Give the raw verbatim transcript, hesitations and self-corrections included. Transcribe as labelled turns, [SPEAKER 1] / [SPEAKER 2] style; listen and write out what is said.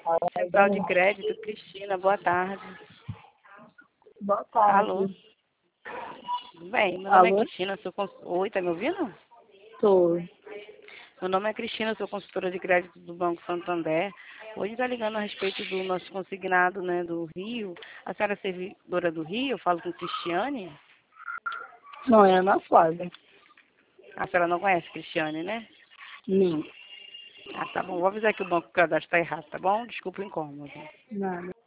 [SPEAKER 1] Central de Crédito, Cristina, boa tarde.
[SPEAKER 2] Boa tarde.
[SPEAKER 1] Alô? Tudo bem, meu nome
[SPEAKER 2] Alô?
[SPEAKER 1] é Cristina, sou cons... Oi, tá me ouvindo?
[SPEAKER 2] Tô.
[SPEAKER 1] Meu nome é Cristina, sou consultora de crédito do Banco Santander. Hoje está ligando a respeito do nosso consignado, né, do Rio. A senhora é servidora do Rio? Eu falo com Cristiane.
[SPEAKER 2] Não, é Ana Flávia.
[SPEAKER 1] A senhora não conhece Cristiane, né?
[SPEAKER 2] Não.
[SPEAKER 1] Ah, tá bom. Vou avisar que o banco cadastro está errado, tá bom? Desculpa o incômodo.
[SPEAKER 2] Nada.